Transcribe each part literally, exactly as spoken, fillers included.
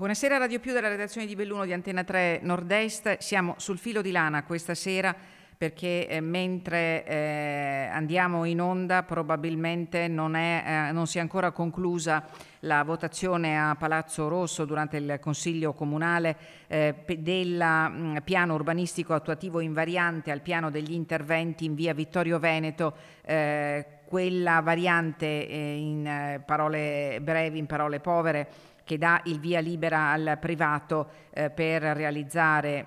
Buonasera Radio Più dalla redazione di Belluno di Antenna tre Nord-Est. Siamo sul filo di lana questa sera perché eh, mentre eh, andiamo in onda probabilmente non, è, eh, non si è ancora conclusa la votazione a Palazzo Rosso durante il Consiglio Comunale eh, del piano urbanistico attuativo invariante al piano degli interventi in via Vittorio Veneto, eh, quella variante eh, in eh, parole brevi, in parole povere, che dà il via libera al privato eh, per realizzare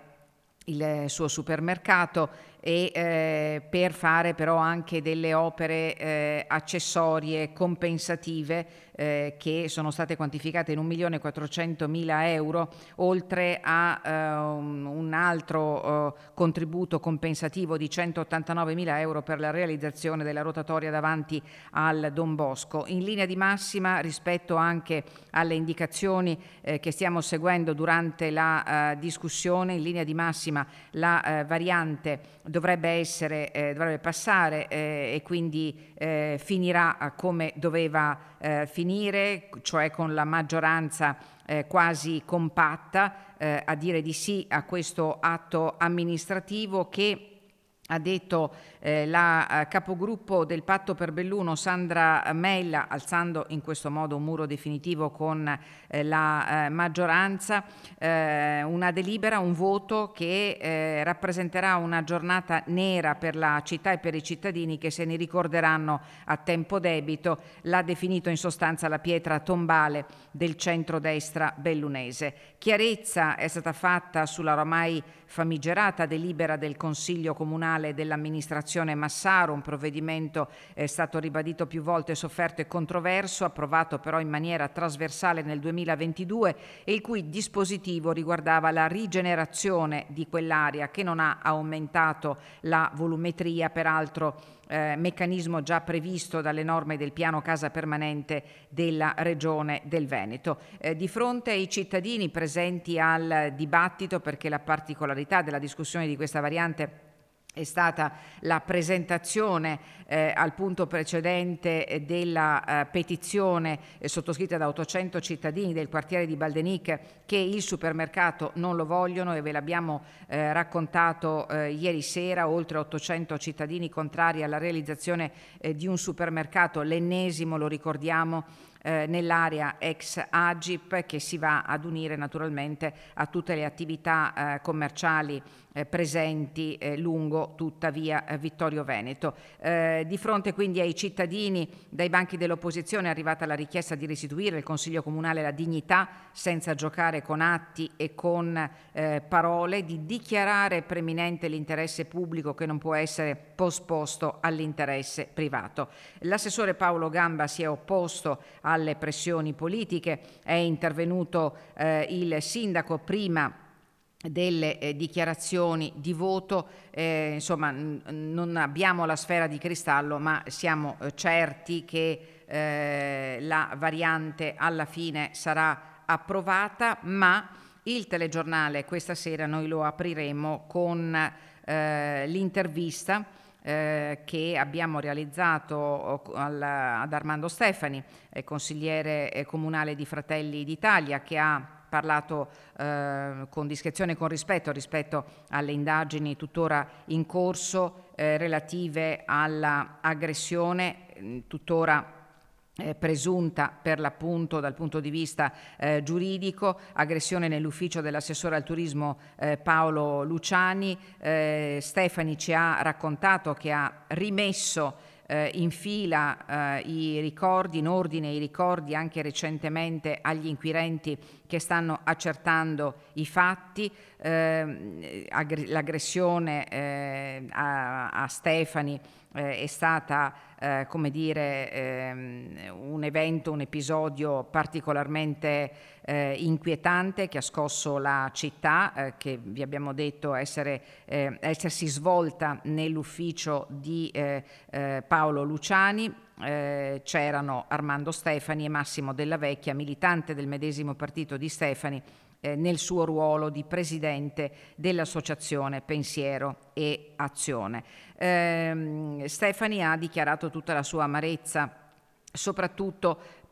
il suo supermercato e eh, per fare però anche delle opere eh, accessorie compensative eh, che sono state quantificate in un milione quattrocentomila euro, oltre a eh, un, un altro eh, contributo compensativo di centottantanovemila euro per la realizzazione della rotatoria davanti al Don Bosco. In linea di massima, rispetto anche alle indicazioni eh, che stiamo seguendo durante la eh, discussione, in linea di massima la eh, variante dovrebbe essere, eh, dovrebbe passare eh, e quindi eh, finirà come doveva eh, finire, cioè con la maggioranza eh, quasi compatta eh, a dire di sì a questo atto amministrativo che, ha detto eh, la eh, capogruppo del Patto per Belluno Sandra Mella, alzando in questo modo un muro definitivo con eh, la eh, maggioranza, eh, una delibera, un voto che eh, rappresenterà una giornata nera per la città e per i cittadini che se ne ricorderanno a tempo debito. L'ha definito in sostanza la pietra tombale del centrodestra bellunese. Chiarezza è stata fatta sulla ormai famigerata delibera del Consiglio Comunale dell'amministrazione Massaro, un provvedimento è stato ribadito più volte, sofferto e controverso, approvato però in maniera trasversale nel duemilaventidue e il cui dispositivo riguardava la rigenerazione di quell'area che non ha aumentato la volumetria, peraltro Eh, meccanismo già previsto dalle norme del piano casa permanente della Regione del Veneto. Eh, di fronte ai cittadini presenti al dibattito, perché la particolarità della discussione di questa variante è stata la presentazione eh, al punto precedente eh, della eh, petizione eh, sottoscritta da ottocento cittadini del quartiere di Baldenic che il supermercato non lo vogliono, e ve l'abbiamo eh, raccontato eh, ieri sera. Oltre ottocento cittadini contrari alla realizzazione eh, di un supermercato, l'ennesimo, lo ricordiamo, eh, nell'area ex Agip, che si va ad unire naturalmente a tutte le attività eh, commerciali Eh, presenti eh, lungo tutta via eh, Vittorio Veneto. Eh, di fronte quindi ai cittadini, dai banchi dell'opposizione è arrivata la richiesta di restituire al Consiglio Comunale la dignità, senza giocare con atti e con eh, parole, di dichiarare preminente l'interesse pubblico che non può essere posposto all'interesse privato. L'assessore Paolo Gamba si è opposto alle pressioni politiche, è intervenuto eh, il sindaco prima delle eh, dichiarazioni di voto. Eh, insomma n- non abbiamo la sfera di cristallo, ma siamo eh, certi che eh, la variante alla fine sarà approvata, ma il telegiornale questa sera noi lo apriremo con eh, l'intervista eh, che abbiamo realizzato al, ad Armando Stefani, eh, consigliere eh, comunale di Fratelli d'Italia, che ha parlato eh, con discrezione e con rispetto rispetto alle indagini tuttora in corso eh, relative alla aggressione eh, tuttora Eh, presunta per l'appunto dal punto di vista eh, giuridico, aggressione nell'ufficio dell'assessore al turismo eh, Paolo Luciani. Eh, Stefani ci ha raccontato che ha rimesso eh, in fila eh, i ricordi, in ordine i ricordi anche recentemente agli inquirenti che stanno accertando i fatti. Eh, aggr- l'aggressione eh, a, a Stefani eh, è stata eh, come dire ehm, un evento, un episodio particolarmente eh, inquietante che ha scosso la città, eh, che vi abbiamo detto essere, eh, essersi svolta nell'ufficio di eh, eh, Paolo Luciani. Eh, c'erano Armando Stefani e Massimo Della Vecchia, militante del medesimo partito di Stefani, eh, nel suo ruolo di presidente dell'associazione Pensiero e Azione. Eh, Stefani ha dichiarato tutta la sua amarezza, soprattutto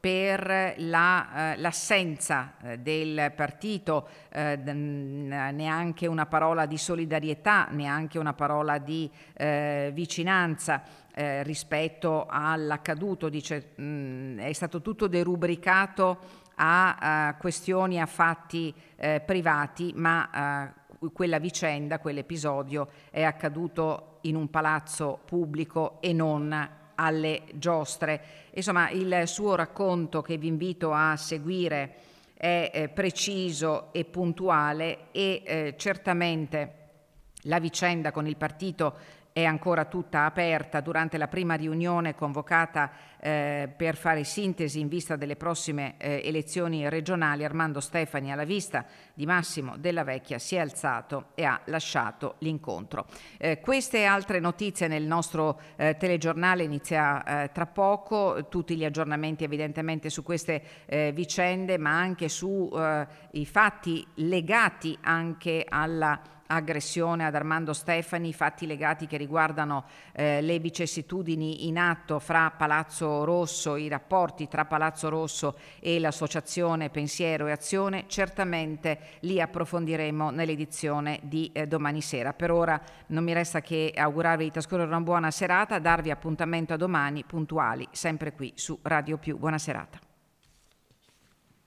per la, eh, l'assenza eh, del partito, eh, neanche una parola di solidarietà, neanche una parola di eh, vicinanza eh, rispetto all'accaduto. Dice, mh, è stato tutto derubricato a, a questioni, a fatti eh, privati, ma eh, quella vicenda, quell'episodio è accaduto in un palazzo pubblico e non alle giostre. Insomma, il suo racconto, che vi invito a seguire, è eh, preciso e puntuale e eh, certamente la vicenda con il partito è ancora tutta aperta. Durante la prima riunione convocata eh, per fare sintesi in vista delle prossime eh, elezioni regionali, Armando Stefani, alla vista di Massimo Della Vecchia, si è alzato e ha lasciato l'incontro. Eh, queste e altre notizie nel nostro eh, telegiornale, inizia eh, tra poco, tutti gli aggiornamenti evidentemente su queste eh, vicende, ma anche su eh, i fatti legati anche alla aggressione ad Armando Stefani, fatti legati che riguardano eh, le vicissitudini in atto fra Palazzo Rosso, i rapporti tra Palazzo Rosso e l'associazione Pensiero e Azione. Certamente li approfondiremo nell'edizione di eh, domani sera. Per ora non mi resta che augurarvi di trascorrere una buona serata, darvi appuntamento a domani puntuali, sempre qui su Radio Più. Buona serata.